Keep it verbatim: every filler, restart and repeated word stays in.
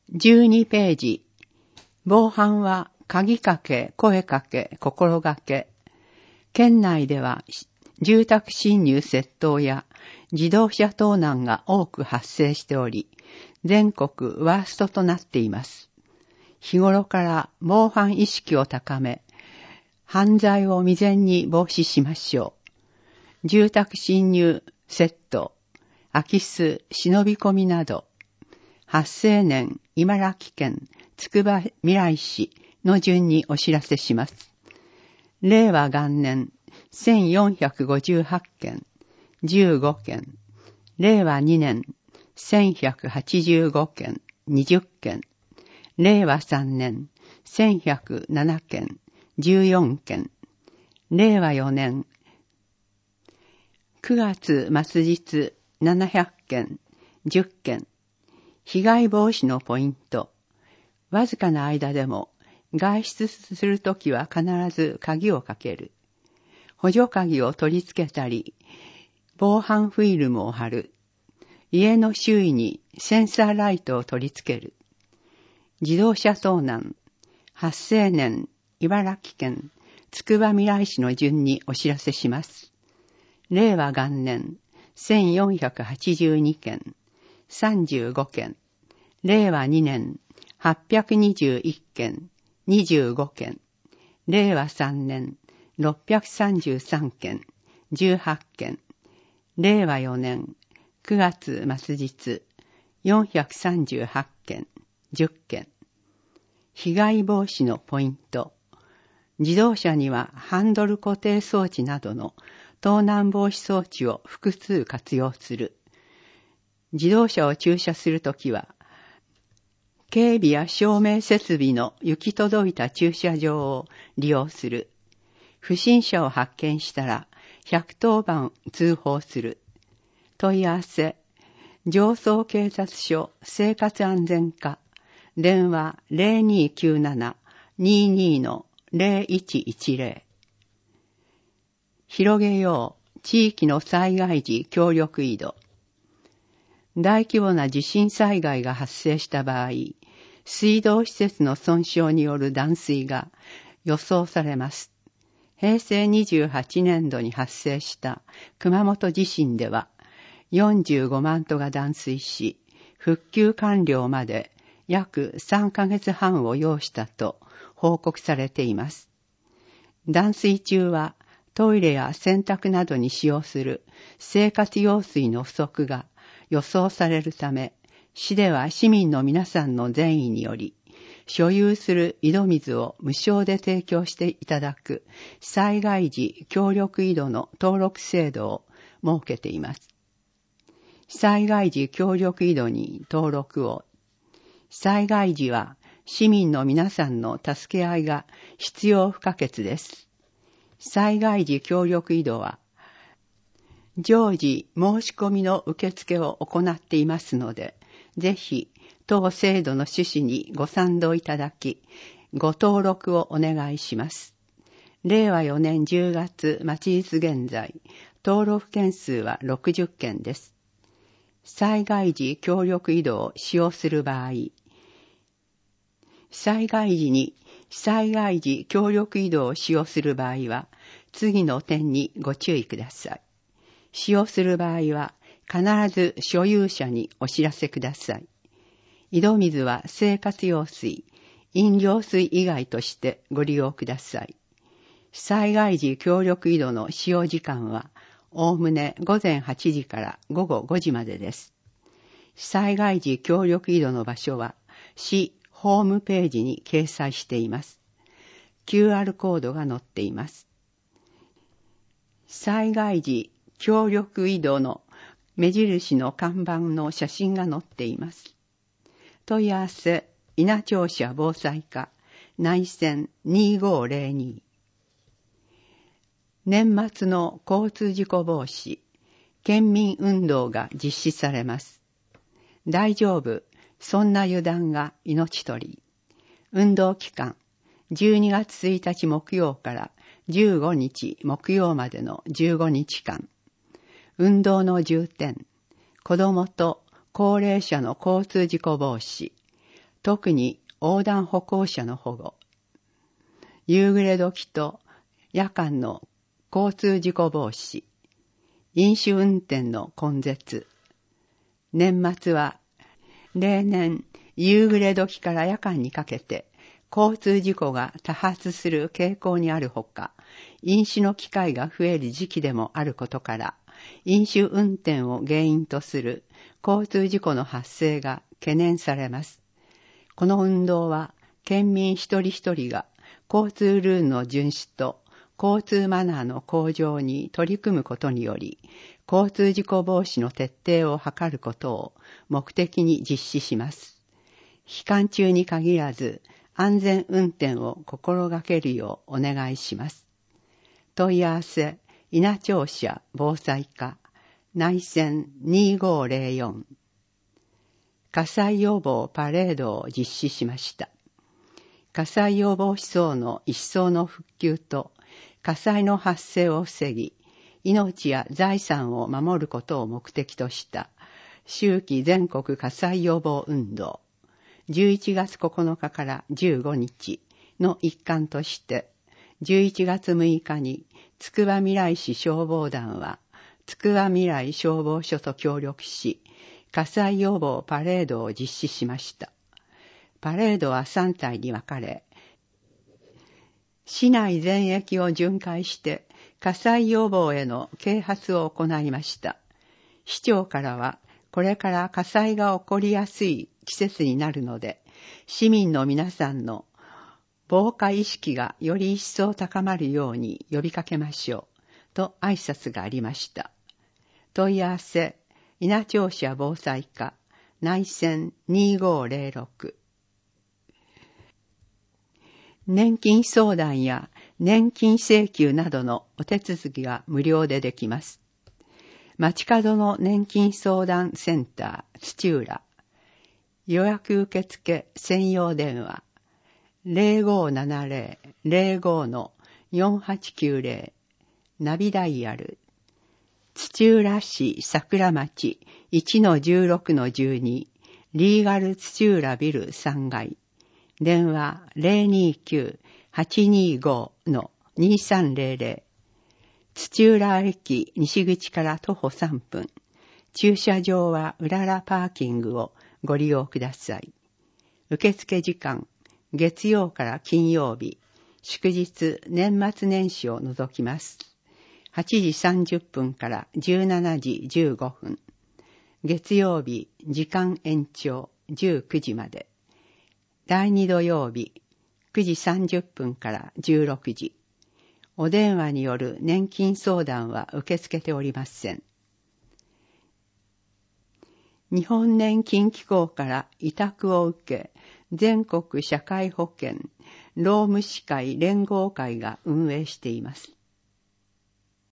じゅうにページ。防犯は鍵かけ、声かけ、心がけ。県内では住宅侵入窃盗や自動車盗難が多く発生しており、全国ワーストとなっています。日頃から防犯意識を高め、犯罪を未然に防止しましょう。住宅侵入、窃盗、空き巣、忍び込みなど、発生年、茨城県つくばみらい市の順にお知らせします。令和元年、せんよんひゃくごじゅうはちけん、じゅうごけん。令和にねん、せんひゃくはちじゅうごけん、にじゅっけん。令和さんねん、せんひゃくななけん、じゅうよんけん。令和よねん、くがつ末日ななひゃっけん、じゅっけん。被害防止のポイント。わずかな間でも外出するときは必ず鍵をかける。補助鍵を取り付けたり、防犯フィルムを貼る。家の周囲にセンサーライトを取り付ける。自動車盗難。発生年、茨城県つくばみらい市の順にお知らせします。令和元年、せんよんひゃくはちじゅうにけん、さんじゅうごけん。令和にねん、はっぴゃくにじゅういっけん、にじゅうごけん。令和さんねん、ろっぴゃくさんじゅうさんけん、じゅうはちけん。令和よねん、くがつ末日、よんひゃくさんじゅうはちけん、じゅっけん。被害防止のポイント。自動車にはハンドル固定装置などの盗難防止装置を複数活用する。自動車を駐車するときは、警備や照明設備の行き届いた駐車場を利用する。不審者を発見したらひゃくとおばん通報する。問い合わせ、上層警察署生活安全課、電話 ゼロにーきゅうなな にーにー の ゼロいちいちゼロ。広げよう地域の災害時協力移動。大規模な地震災害が発生した場合、水道施設の損傷による断水が予想されます。へいせいにじゅうはちねんどに発生した熊本地震ではよんじゅうごまんとが断水し、復旧完了まで約さんかげつはんを要したと報告されています。断水中はトイレや洗濯などに使用する生活用水の不足が予想されるため、市では市民の皆さんの善意により、所有する井戸水を無償で提供していただく災害時協力井戸の登録制度を設けています。災害時協力井戸に登録を。災害時は市民の皆さんの助け合いが必要不可欠です。災害時協力井戸は、常時申し込みの受付を行っていますので、ぜひ当制度の趣旨にご賛同いただき、ご登録をお願いします。令和よねんじゅうがつ末日現在、登録件数はろくじゅっけんです。災害時協力井戸を使用する場合、災害時に災害時協力井戸を使用する場合は、次の点にご注意ください。使用する場合は、必ず所有者にお知らせください。井戸水は生活用水、飲料水以外としてご利用ください。災害時協力井戸の使用時間は、おおむねごぜんはちじからごごごじまでです。災害時協力井戸の場所は、市ホームページに掲載しています。キューアール コードが載っています。災害時協力井戸の目印の看板の写真が載っています。問い合わせ、稲庁舎防災課、内線にーごーぜろに。年末の交通事故防止、県民運動が実施されます。大丈夫、そんな油断が命取り。運動期間、じゅうにがつついたち木曜からじゅうごにち木曜までのじゅうごにちかん。運動の重点、子どもと高齢者の交通事故防止、 特に横断歩行者の保護、夕暮れ時と夜間の交通事故防止、飲酒運転の根絶、年末は例年夕暮れ時から夜間にかけて交通事故が多発する傾向にあるほか、飲酒の機会が増える時期でもあることから、飲酒運転を原因とする交通事故の発生が懸念されます。この運動は、県民一人一人が交通ルールの遵守と交通マナーの向上に取り組むことにより、交通事故防止の徹底を図ることを目的に実施します。期間中に限らず、安全運転を心がけるようお願いします。問い合わせ、稲庁舎防災課、内線にごゼロよん。火災予防パレードを実施しました。火災予防思想の一層の復旧と、火災の発生を防ぎ、命や財産を守ることを目的とした秋季全国火災予防運動、じゅういちがつここのかからじゅうごにちの一環として、じゅういちがつむいかにつくばみらい市消防団は、つくばみらい消防署と協力し、火災予防パレードを実施しました。パレードはさんたいに分かれ、市内全域を巡回して火災予防への啓発を行いました。市長からは、これから火災が起こりやすい季節になるので、市民の皆さんの防火意識がより一層高まるように呼びかけましょう、と挨拶がありました。問い合わせ、稲庁舎防災課、内線にごゼロろく。年金相談や年金請求などのお手続きが無料でできます。街角の年金相談センター土浦、予約受付専用電話 ゼロごななゼロ ゼロご のよんはちきゅうゼロ、ナビダイヤル、土浦市桜町 いちのじゅうろくのじゅうに リーガル土浦ビルさんがい、電話 ゼロにきゅう はちにご のにさんゼロゼロ、土浦駅西口から徒歩さんぷん、駐車場はうららパーキングをご利用ください。受付時間、月曜から金曜日、祝日、年末年始を除きます。はちじさんじゅっぷんからじゅうしちじじゅうごふん。月曜日、時間延長じゅうくじまで。第二土曜日、くじさんじゅっぷんからじゅうろくじ。お電話による年金相談は受け付けておりません。日本年金機構から委託を受け、全国社会保険労務士会連合会が運営しています。